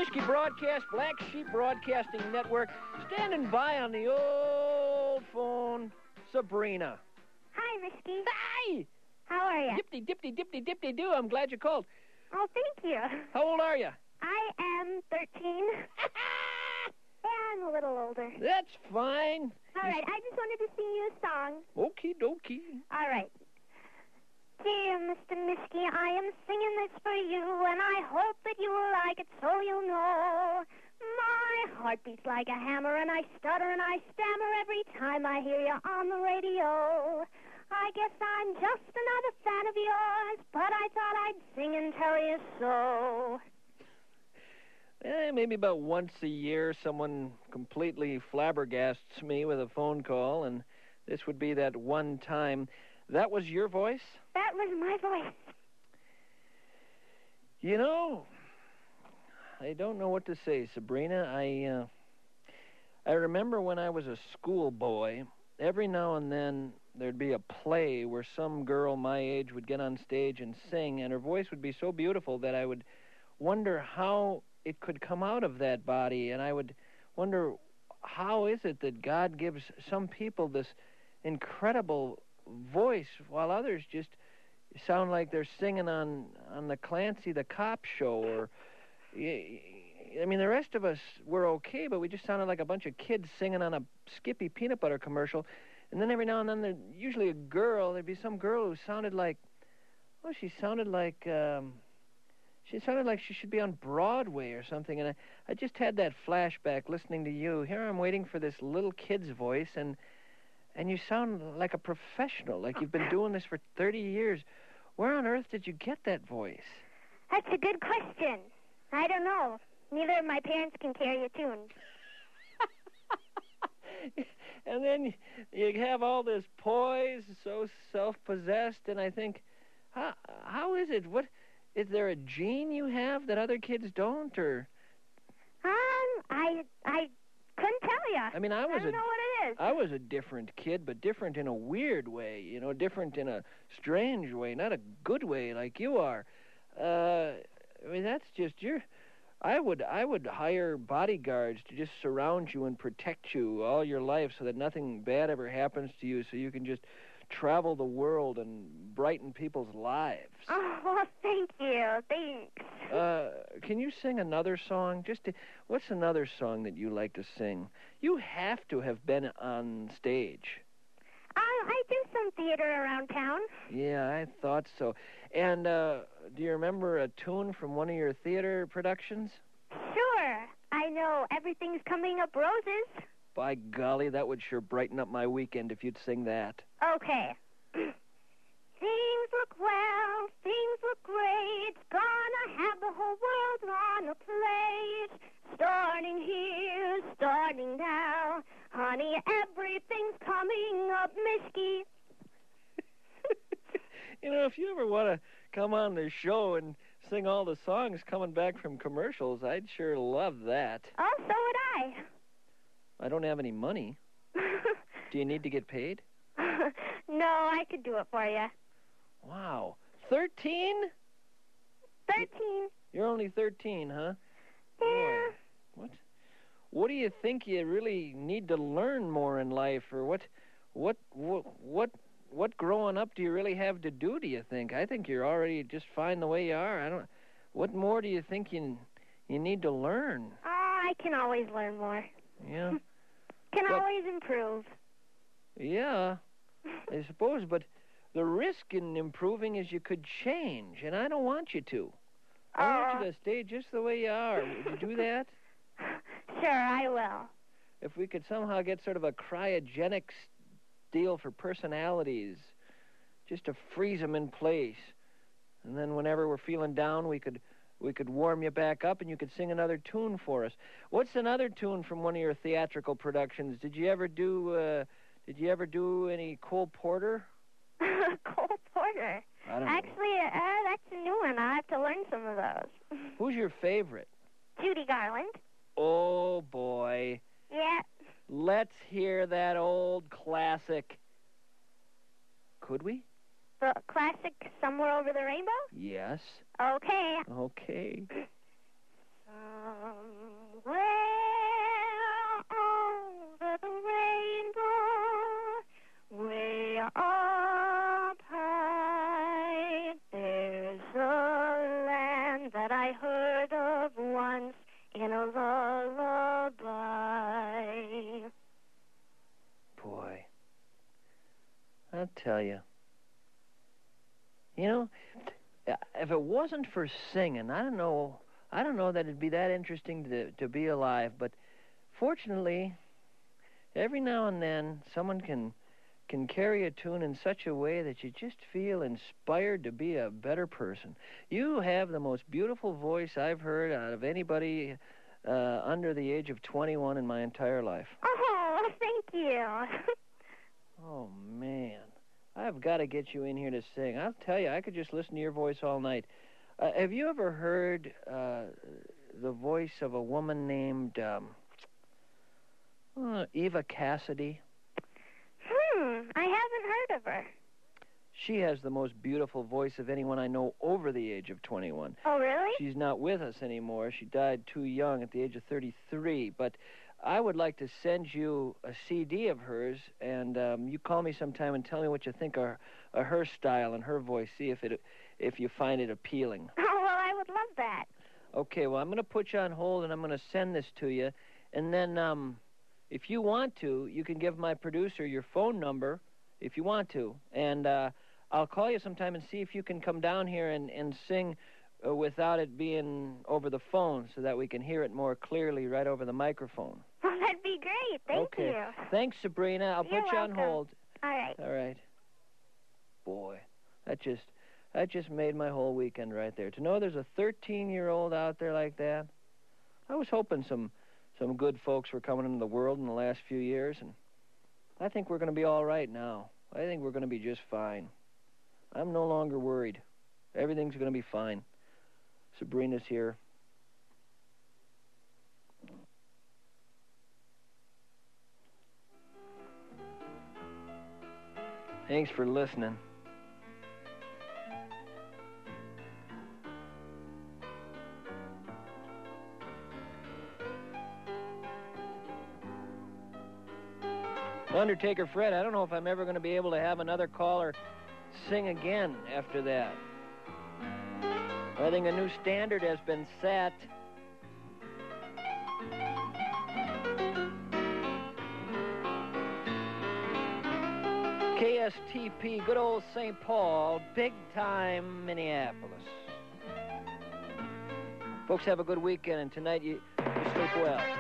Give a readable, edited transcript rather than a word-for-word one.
Mischke Broadcast, Black Sheep Broadcasting Network, standing by on the old phone, Sabrina. Hi, Mischke. Hi! How are you? Dipty-doo. I'm glad you called. Oh, thank you. How old are you? I am 13. I'm a little older. That's fine. All right, I just wanted to sing you a song. Okie dokie. All right. Dear Mr. Mischke, I am singing this for you, and I hope that you will like it so you'll know. My heart beats like a hammer, and I stutter and I stammer every time I hear you on the radio. I guess I'm just another fan of yours, but I thought I'd sing and tell you so. Maybe about once a year, someone completely flabbergasts me with a phone call, and this would be that one time. That was your voice? That was my voice. You know, I don't know what to say, Sabrina. I remember when I was a schoolboy, every now and then there'd be a play where some girl my age would get on stage and sing, and her voice would be so beautiful that I would wonder how it could come out of that body, and I would wonder, how is it that God gives some people this incredible voice while others just sound like they're singing on the Clancy the Cop show, or I mean, the rest of us were okay, but we just sounded like a bunch of kids singing on a Skippy peanut butter commercial. And then every now and then, usually a girl, there'd be some girl who sounded like, she sounded like she should be on Broadway or something. And I just had that flashback listening to you. Here I'm waiting for this little kid's voice, and you sound like a professional, like you've been doing this for 30 years. Where on earth did you get that voice? That's a good question. I don't know. Neither of my parents can carry a tune. And then you have all this poise, so self-possessed, and I think, how is it? What is there a gene you have that other kids don't, or? I couldn't tell you. I mean, I don't know what it is. I was a different kid, but different in a weird way, different in a strange way, not a good way like you are. I mean, that's just I would hire bodyguards to just surround you and protect you all your life so that nothing bad ever happens to you, so you can just travel the world and brighten people's lives. Oh, well, thank you. Thanks. Can you sing another song? What's another song that you like to sing? You have to have been on stage. I do some theater around town. Yeah, I thought so. And do you remember a tune from one of your theater productions? Sure. I know Everything's Coming Up Roses. By golly, that would sure brighten up my weekend if you'd sing that. Okay. Things look well, things look great. Gonna have the whole world on a plate. Starting here, starting now. Honey, everything's coming up, Mischke. If you ever want to come on the show and sing all the songs coming back from commercials, I'd sure love that. Oh, so would I. I don't have any money. Do you need to get paid? No, I could do it for you. Wow. 13? 13. You're only 13, huh? Yeah. Boy, what do you think you really need to learn more in life, or what growing up do you really have to do you think? I think you're already just fine the way you are. What more do you think you need to learn? Oh, I can always learn more. Yeah. Always improve. Yeah, I suppose, but the risk in improving is you could change, and I don't want you to. I want you to stay just the way you are. Would you do that? Sure, I will. If we could somehow get sort of a cryogenic deal for personalities, just to freeze them in place, and then whenever we're feeling down, we could warm you back up, and you could sing another tune for us. What's another tune from one of your theatrical productions? Did you ever do any Cole Porter? Cole Porter? I don't know. Actually, that's a new one. I have to learn some of those. Who's your favorite? Judy Garland. Oh, boy. Yeah. Let's hear that old classic. Could we? The classic Somewhere Over the Rainbow? Yes. Okay. Okay. Somewhere in a lullaby. Boy, I'll tell you. You know, if it wasn't for singing, I don't know that it'd be that interesting to be alive. But fortunately, every now and then, someone can carry a tune in such a way that you just feel inspired to be a better person. You have the most beautiful voice I've heard out of anybody under the age of 21 in my entire life. Oh, thank you. Oh, man. I've got to get you in here to sing. I'll tell you, I could just listen to your voice all night. Have you ever heard the voice of a woman named Eva Cassidy? I haven't heard of her. She has the most beautiful voice of anyone I know over the age of 21. Oh, really? She's not with us anymore. She died too young at the age of 33. But I would like to send you a CD of hers, and you call me sometime and tell me what you think of her style and her voice. See if you find it appealing. Oh, well, I would love that. Okay, well, I'm going to put you on hold, and I'm going to send this to you. And then if you want to, you can give my producer your phone number if you want to. And I'll call you sometime and see if you can come down here and sing without it being over the phone so that we can hear it more clearly right over the microphone. Well, that'd be great. Thank you. Thanks, Sabrina. I'll put you on hold. All right. All right. Boy, that just made my whole weekend right there. To know there's a 13-year-old out there like that. I was hoping some good folks were coming into the world in the last few years, and I think we're going to be all right now. I think we're going to be just fine. I'm no longer worried. Everything's going to be fine. Sabrina's here. Thanks for listening. Undertaker Fred, I don't know if I'm ever going to be able to have another caller sing again after that. I think a new standard has been set. KSTP, good old St. Paul, big time Minneapolis. Folks, have a good weekend, and tonight you sleep well.